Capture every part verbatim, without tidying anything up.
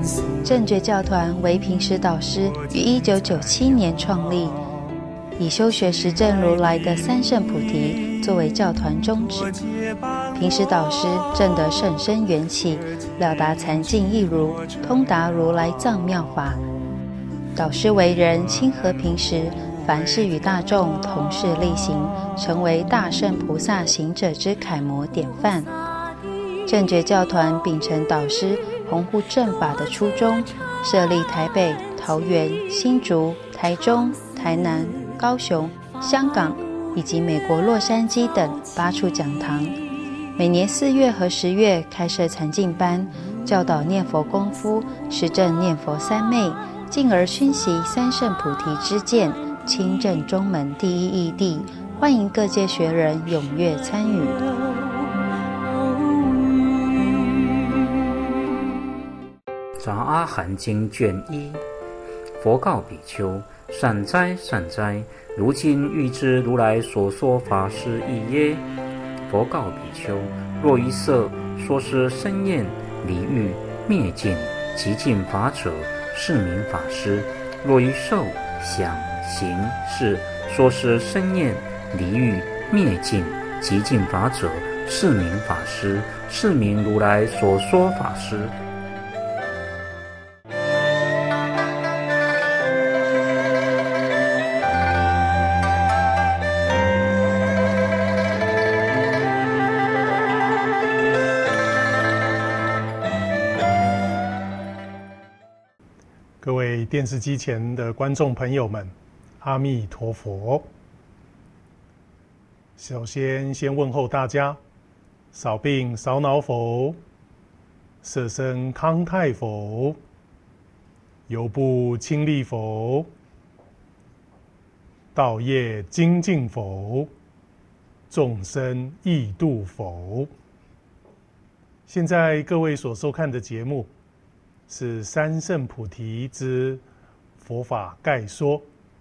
正觉教团为平时导师于一九九七年创立，以修学实证如来的三圣菩提作为教团宗旨。平时导师证得甚深缘起，了达禅境一如，通达如来藏妙法。导师为人亲和平时，凡事与大众同事力行，成为大圣菩萨行者之楷模典范。正觉教团秉承导师弘护正法的初衷，设立台北、桃园、新竹、台中、台南、高雄、香港以及美国洛杉矶等八处讲堂，每年四月和十月开设禅境班，教导念佛功夫，实证念佛三昧，进而熏习三圣菩提之见，亲证中门第一义谛，欢迎各界学人踊跃参与。 杂阿含经卷一，佛告比丘：善哉善哉，如今欲知如来所说法是义耶？佛告比丘：若于色说是生厌离欲灭尽极尽法者，是名法师；若于受想行识说是生厌离欲灭尽极尽法者，是名法师，是名如来所说法师。 各位电视机前的观众朋友们，阿弥陀佛。首先先问候大家，少病少恼否？色身康泰否？犹不轻利否？道业精进否？众生易度否？现在各位所收看的节目是三圣菩提之佛法概说。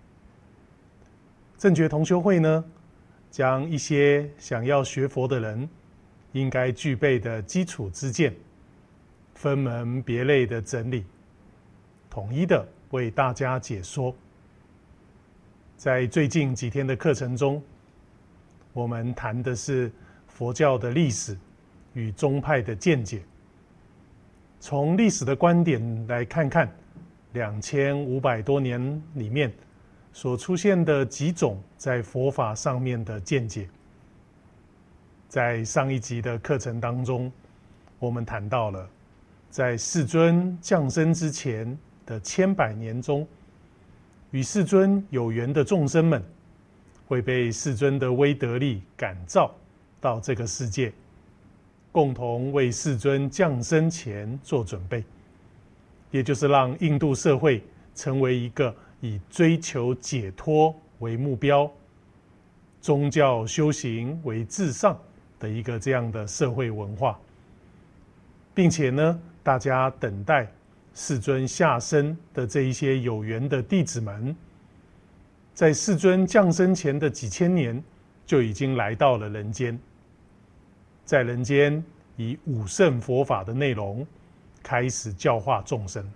正觉同修会呢，将一些想要学佛的人应该具备的基础知见，分门别类的整理，统一的为大家解说。在最近几天的课程中，我们谈的是佛教的历史与宗派的见解。从历史的观点来看看两千五百多年里面所出现的几种在佛法上面的见解。在上一集的课程当中，我们谈到了在世尊降生之前的千百年中，与世尊有缘的众生们会被世尊的威德力感召到这个世界，共同为世尊降生前做准备，也就是让印度社会成为一个以追求解脱为目标、宗教修行为至上的一个这样的社会文化，并且呢，大家等待世尊下生的这一些有缘的弟子们，在世尊降生前的几千年就已经来到了人间，在人间以五圣佛法的内容开始教化众生。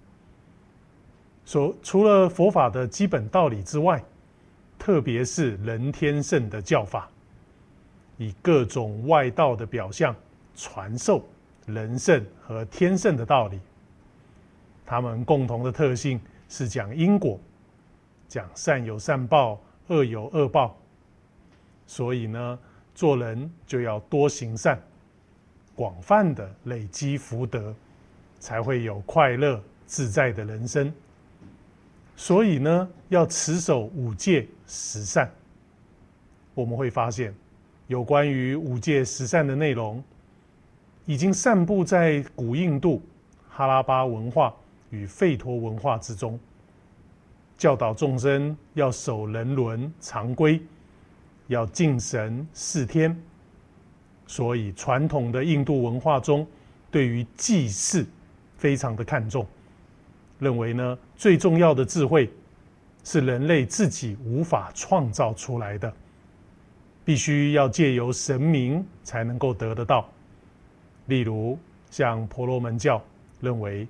所除了佛法的基本道理之外，特别是人天圣的教法，以各种外道的表象传授人圣和天圣的道理。他们共同的特性是讲因果，讲善有善报，恶有恶报。所以呢，做人就要多行善，广泛的累积福德，才会有快乐自在的人生。所以呢，要持守五戒十善。我们会发现，有关于五戒十善的内容，已经散布在古印度、哈拉巴文化与吠陀文化之中，教导众生要守人伦常规，要敬神事天。所以传统的印度文化中，对于祭祀非常的看重，认为呢，最重要的智慧是人类自己无法创造出来的，必须要借由神明才能够得得到。例如像婆罗门教认为，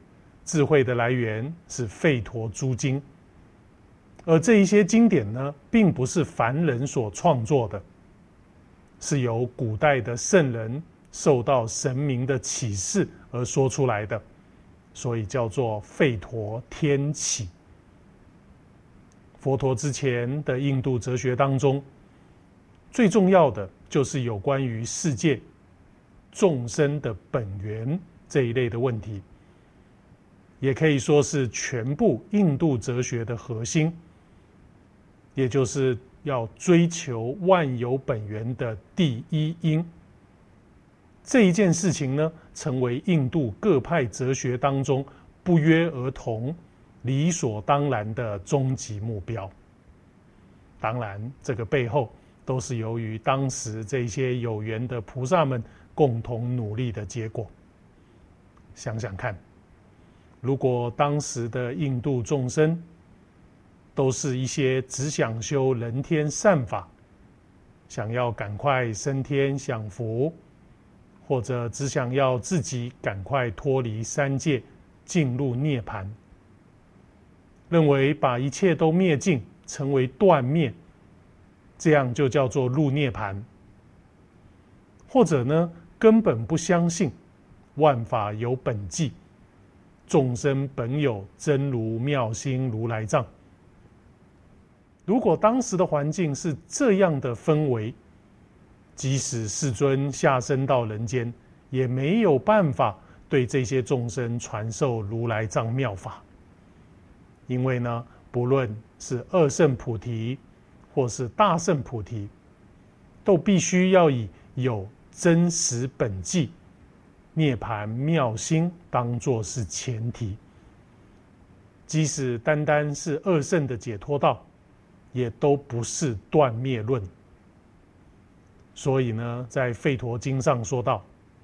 智慧的来源是吠陀诸经，而这一些经典呢，并不是凡人所创作的，是由古代的圣人受到神明的启示而说出来的，所以叫做吠陀天启。佛陀之前的印度哲学当中，最重要的就是有关于世界众生的本源这一类的问题，也可以说是全部印度哲学的核心，也就是要追求万有本源的第一因。这一件事情呢，成为印度各派哲学当中不约而同、理所当然的终极目标。当然，这个背后都是由于当时这些有缘的菩萨们共同努力的结果。想想看，如果当时的印度众生都是一些只想修人天善法，想要赶快升天享福，或者只想要自己赶快脱离三界进入涅槃，认为把一切都灭尽成为断灭，这样就叫做入涅槃，或者呢根本不相信万法有本际，众生本有真如妙心如来藏。如果当时的环境是这样的氛围，即使世尊下生到人间，也没有办法对这些众生传授如来藏妙法。因为呢，不论是二圣菩提或是大圣菩提，都必须要以有真实本际涅槃妙心当作是前提。即使单单是二圣的解脱道，也都不是断灭论。所以呢，在吠陀经上说到，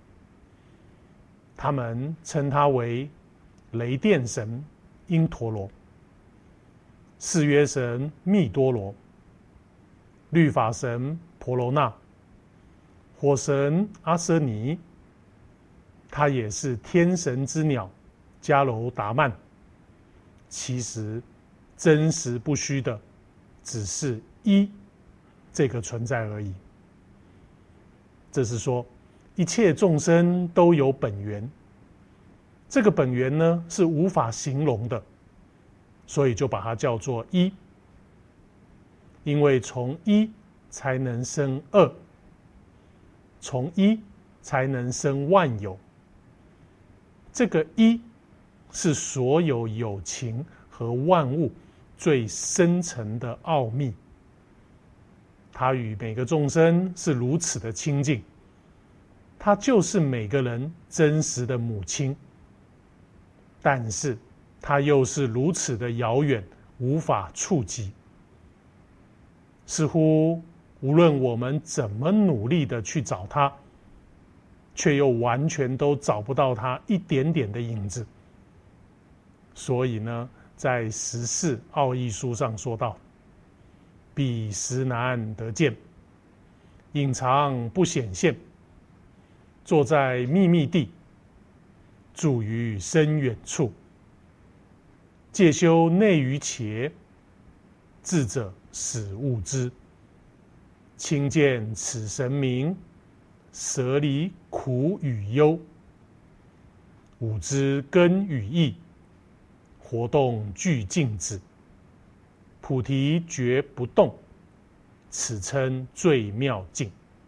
他们称他为雷电神因陀罗、誓约神密多罗、律法神婆罗那、火神阿舍尼，他也是天神之鸟迦楼达曼。其实真实不虚的只是一这个存在而已。这是说一切众生都有本源，这个本源呢是无法形容的，所以就把它叫做一。因为从一才能生二，从一才能生万有。这个一是所有有情和万物最深层的奥秘，它与每个众生是如此的亲近，它就是每个人真实的母亲，但是它又是如此的遥远，无法触及。似乎无论我们怎么努力的去找它，却又完全都找不到它一点点的影子。所以呢，在十四奥义书上说到，彼实难得见，隐藏不显现，坐在秘密地，住于深远处，戒修内于伽，智者使悟之。亲见此神明，舍离苦与忧，悟之根与义，活动俱静止，菩提觉不动，此称最妙境。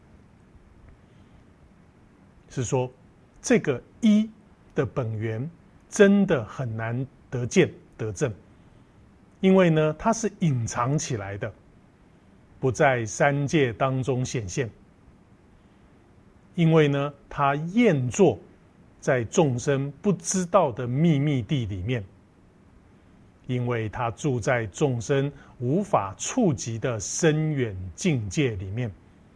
是说这个一的本源真的很难得见得证，因为呢它是隐藏起来的，不在三界当中显现。因为呢它验坐在众生不知道的秘密地里面，因为它住在众生无法触及的深远境界里面，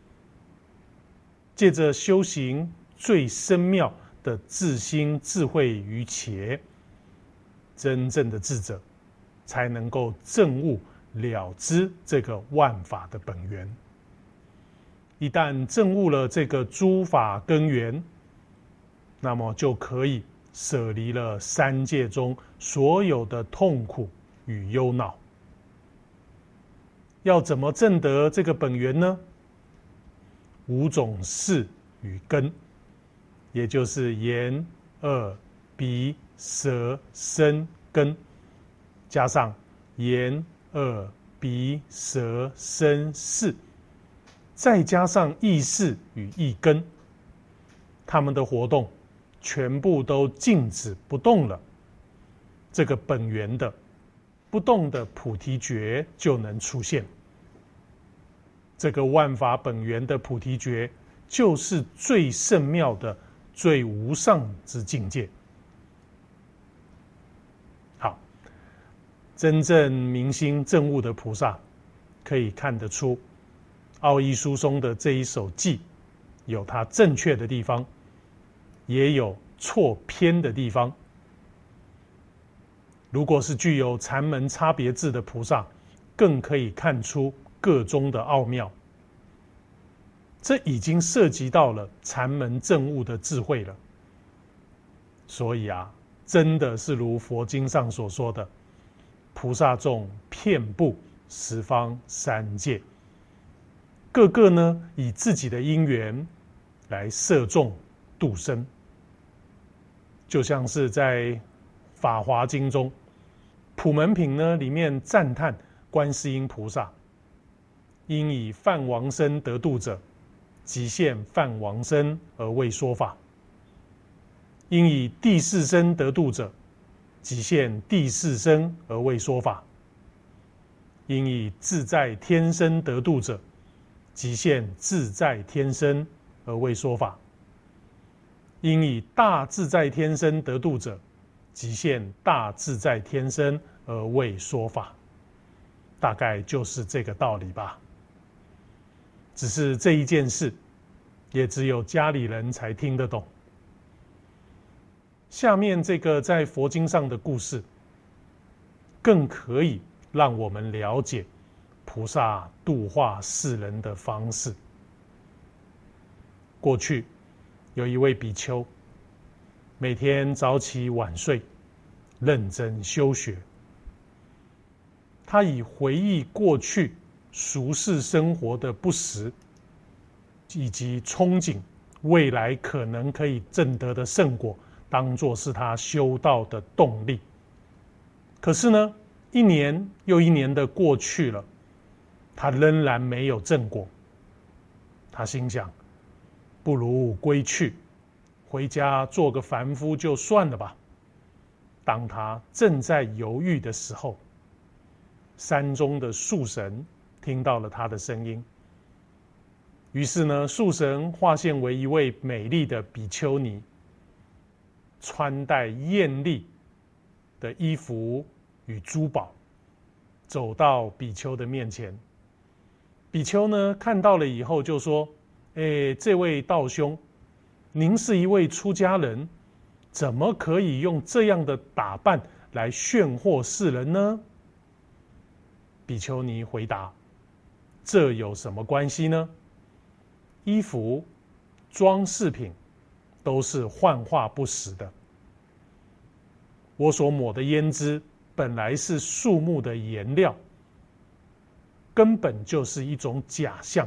借着修行最深妙的自心智慧于伽，真正的智者才能够证悟了知这个万法的本源。一旦证悟了这个诸法根源，那么就可以舍离了三界中所有的痛苦与忧恼。要怎么证得这个本源呢？五种事与根，也就是眼、耳、鼻、舌、身根，加上眼、耳、鼻、舌、身、识，再加上意识与意根，他们的活动全部都静止不动了，这个本源的不动的菩提觉就能出现。这个万法本源的菩提觉，就是最圣妙的、最无上之境界。好，真正明心证悟的菩萨，可以看得出奥义书中的这一首偈有它正确的地方，也有错偏的地方。如果是具有禅门差别智的菩萨，更可以看出个中的奥妙。这已经涉及到了禅门证悟的智慧了。所以啊，真的是如佛经上所说的，菩萨众遍布十方三界，个个呢以自己的因缘来摄众度生。就像是在法华经中，普门品呢里面赞叹观世音菩萨，因以梵王身得度者，即现梵王身而为说法；因以第四身得度者，即现第四身而为说法；因以自在天身得度者，即现自在天身而为说法；因以大自在天身得度者，即现大自在天身而为说法。大概就是这个道理吧。只是这一件事，也只有家里人才听得懂。下面这个在佛经上的故事，更可以让我们了解菩萨度化世人的方式。过去有一位比丘，每天早起晚睡，认真修学。他以回忆过去俗世生活的不实，以及憧憬未来可能可以证得的圣果，当作是他修道的动力。可是呢，一年又一年的过去了，他仍然没有正果。他心想，不如归去，回家做个凡夫就算了吧。当他正在犹豫的时候，山中的树神听到了他的声音，于是呢，树神化现为一位美丽的比丘尼，穿戴艳丽的衣服与珠宝，走到比丘的面前。比丘呢看到了以后就说：“哎，这位道兄，您是一位出家人，怎么可以用这样的打扮来炫惑世人呢？”比丘尼回答：“这有什么关系呢？衣服、装饰品都是幻化不实的。我所抹的胭脂本来是树木的颜料，根本就是一种假象。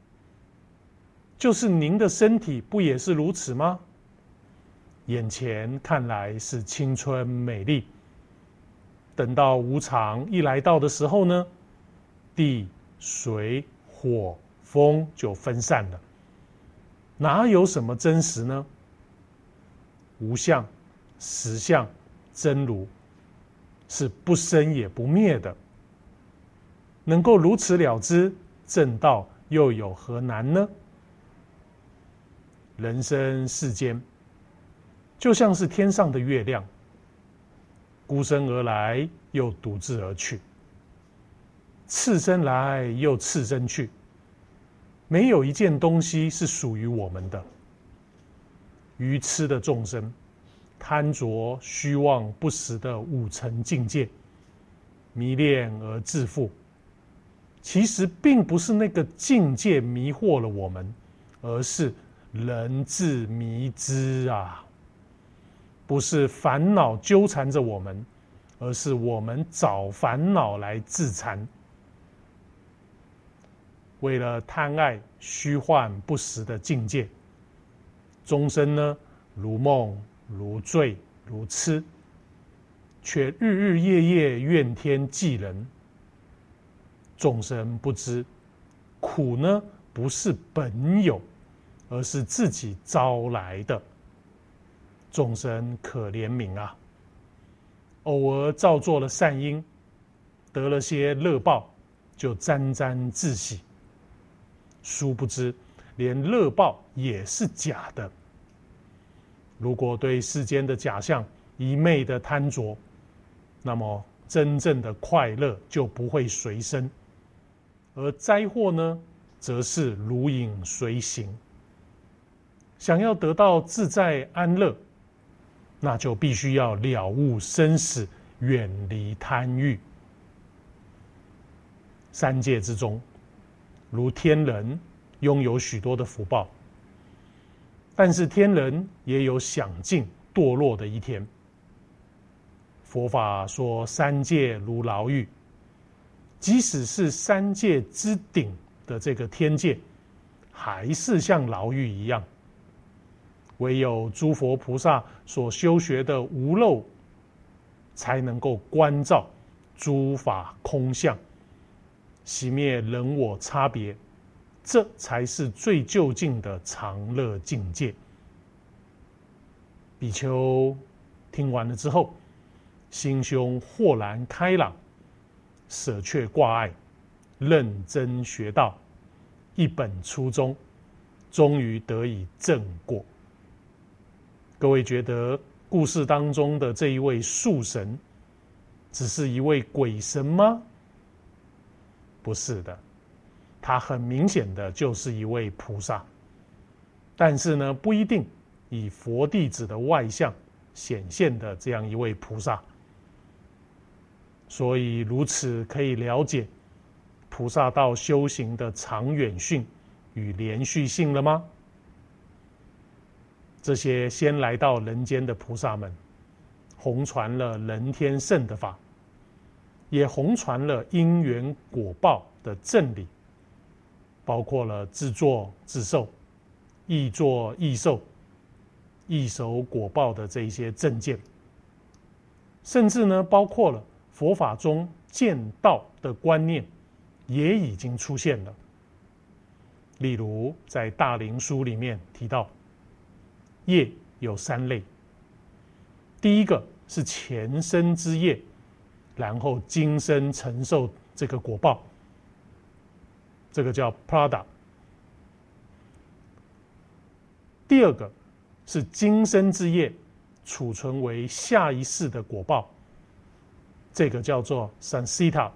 就是您的身体不也是如此吗？眼前看来是青春美丽，等到无常一来到的时候呢，地、水、火、风就分散了，哪有什么真实呢？无相、实相、真如是不生也不灭的，能够如此了知正道，又有何难呢？人生世间，就像是天上的月亮，孤身而来，又独自而去，次身来又次身去，没有一件东西是属于我们的。愚痴的众生，贪着虚妄不实的五尘境界，迷恋而自负。其实并不是那个境界迷惑了我们，而是人自迷之啊！ 不是烦恼纠缠着我们，而是我们找烦恼来自残。为了贪爱虚幻不实的境界，终身呢如梦如醉如痴，却日日夜夜怨天嫉人。众生不知苦呢不是本有，而是自己招来的。众生可怜悯啊！偶尔造作了善因，得了些乐报，就沾沾自喜。殊不知，连乐报也是假的。如果对世间的假象一昧的贪着，那么真正的快乐就不会随身，而灾祸呢，则是如影随形。想要得到自在安乐，那就必须要了悟生死，远离贪欲。三界之中，如天人拥有许多的福报，但是天人也有享尽堕落的一天。佛法说三界如牢狱，即使是三界之顶的这个天界，还是像牢狱一样。唯有诸佛菩萨所修学的无漏，才能够观照诸法空相，熄灭人我差别，这才是最究竟的常乐境界。比丘听完了之后，心胸豁然开朗，舍却挂碍，认真学道，一本初衷，终于得以正果。各位觉得故事当中的这一位树神只是一位鬼神吗？不是的，他很明显的就是一位菩萨，但是呢，不一定以佛弟子的外相显现的这样一位菩萨。所以如此可以了解菩萨道修行的长远性与连续性了吗？这些先来到人间的菩萨们，弘传了人天圣的法，也弘传了因缘果报的正理，包括了自作自受、易作易受、易守果报的这一些正见，甚至呢，包括了佛法中见道的观念也已经出现了。例如在大林书里面提到，业有三类，第一个是前生之业，然后今生承受这个果报，这个叫 prada。 第二个是今生之业，储存为下一世的果报，这个叫做 sansita。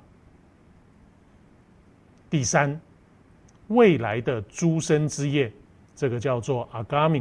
第三，未来的诸生之业，这个叫做 agami。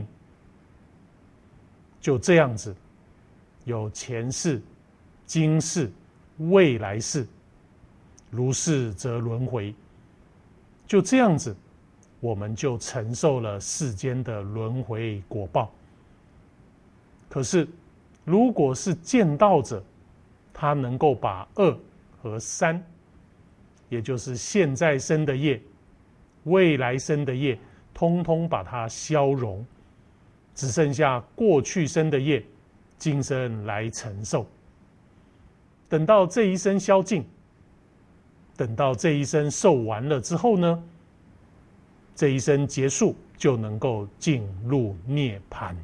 就这样子，有前世、今世、未来世，如是则轮回。就这样子，我们就承受了世间的轮回果报。可是，如果是见道者，他能够把二和三，也就是现在生的业、未来生的业，通通把它消融，只剩下过去生的业，今生来承受。等到这一生消尽，等到这一生受完了之后呢，这一生结束，就能够进入涅槃。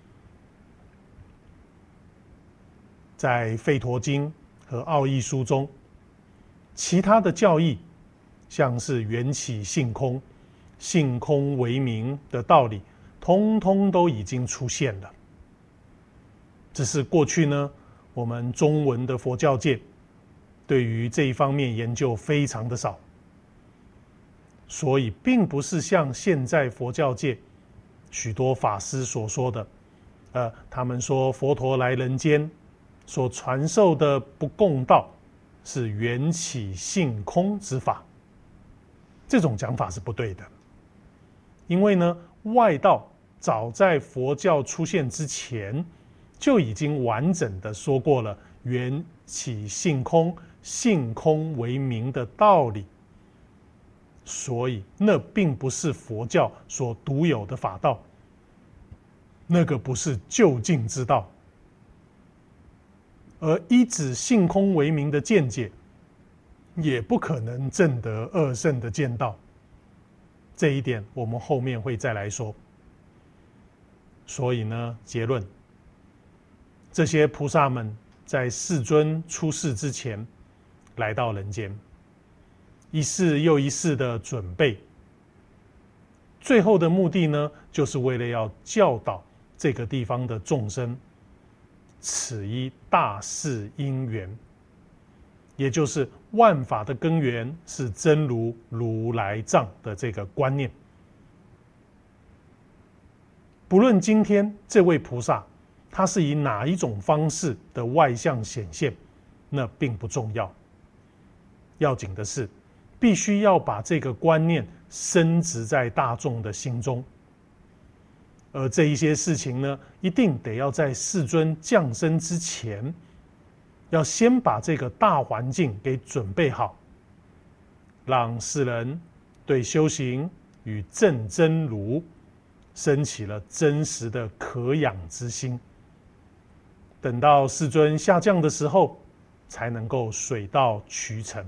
在《吠陀经》和《奥义书》中，其他的教义，像是缘起性空、性空为名的道理，通通都已经出现了。只是过去呢，我们中文的佛教界对于这一方面研究非常的少，所以并不是像现在佛教界许多法师所说的，呃，他们说佛陀来人间所传授的不共道是缘起性空之法，这种讲法是不对的。因为呢，外道早在佛教出现之前， 就已经完整的说过了缘起性空、性空为名的道理，所以那并不是佛教所独有的法道，那个不是究竟之道。而依止性空为名的见解，也不可能证得二圣的见道。这一点我们后面会再来说。所以呢，结论，这些菩萨们在世尊出世之前来到人间，一世又一世的准备，最后的目的呢，就是为了要教导这个地方的众生此一大事因缘，也就是万法的根源是真如如来藏的这个观念。不论今天这位菩萨他是以哪一种方式的外相显现，那并不重要，要紧的是必须要把这个观念深植在大众的心中。而这一些事情呢，一定得要在世尊降生之前，要先把这个大环境给准备好，让世人对修行与证真如升起了真实的可仰之心。等到世尊下降的时候，才能够水到渠成。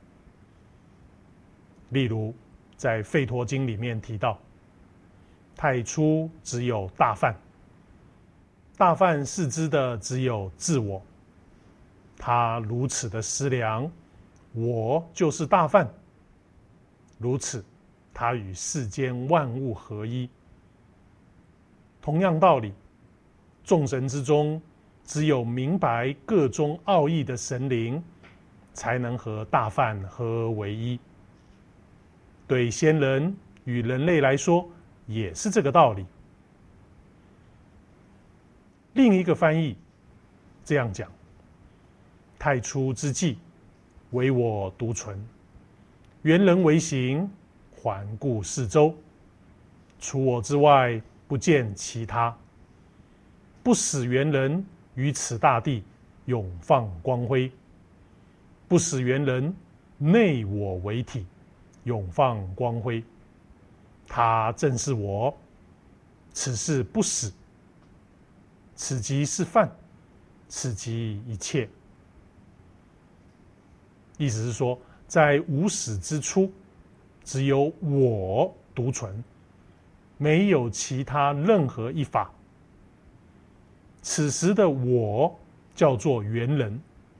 例如在《吠陀经》里面提到，太初只有大梵，大梵视之的只有自我，他如此的思量，我就是大梵，如此他与世间万物合一。同样道理，众神之中只有明白各中奥义的神灵，才能和大梵合为一。对仙人与人类来说也是这个道理。另一个翻译这样讲：太初之际，唯我独存，缘人为形，环顾四周，除我之外，不见其他。不使缘人于此大地永放光辉，不使缘人内我为体，永放光辉。他正是我，此事不死，此即是梵，此即一切。意思是说，在无始之初，只有我独存，没有其他任何一法。此时的我叫做缘人，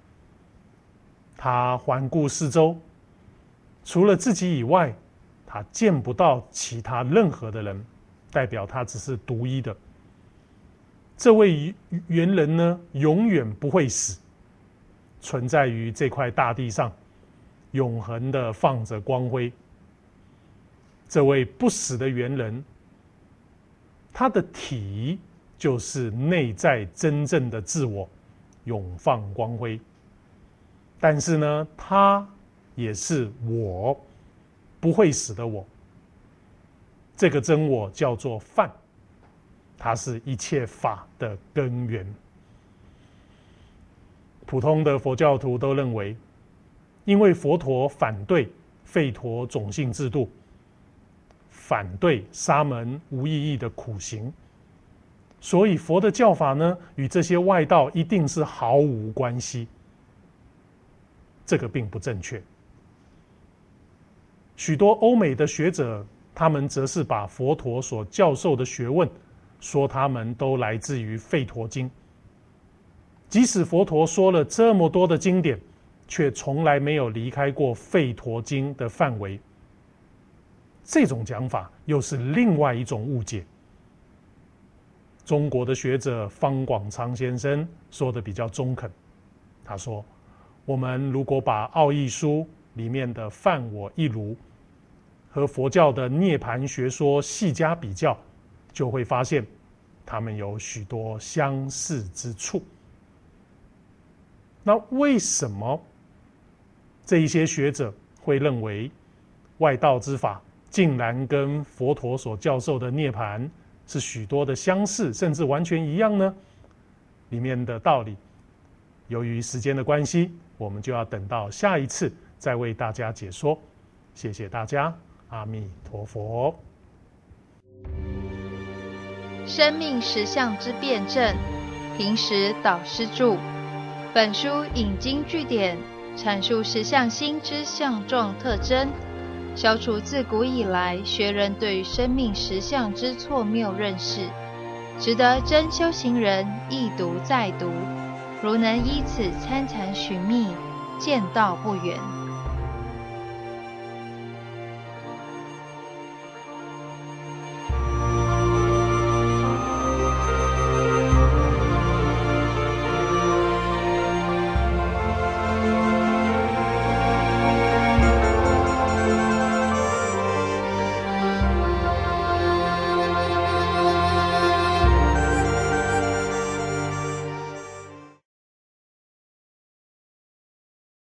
他环顾四周，除了自己以外，他见不到其他任何的人，代表他只是独一的。这位缘人呢，永远不会死，存在于这块大地上，永恒的放着光辉。这位不死的缘人，他的体就是内在真正的自我，永放光辉。但是呢，他也是我，不会死的我。这个真我叫做梵，它是一切法的根源。普通的佛教徒都认为，因为佛陀反对吠陀种姓制度，反对沙门无意义的苦行，所以佛的教法呢，与这些外道一定是毫无关系。这个并不正确。许多欧美的学者，他们则是把佛陀所教授的学问，说他们都来自于吠陀经。即使佛陀说了这么多的经典，却从来没有离开过吠陀经的范围。这种讲法又是另外一种误解。中国的学者方广昌先生说的比较中肯，他说，我们如果把奥义书里面的梵我一如和佛教的涅槃学说细加比较，就会发现它们有许多相似之处。那为什么这一些学者会认为外道之法竟然跟佛陀所教授的涅槃是许多的相似，甚至完全一样呢？ 里面的道理。由于时间的关系，我们就要等到下一次再为大家解说。谢谢大家，阿弥陀佛。 生命实相之辩证，平时导师著。本书引经据典，阐述实相心之相状特征，消除自古以来学人对生命实相之错谬认识，值得真修行人一读再读。如能依此参禅寻觅，见道不远。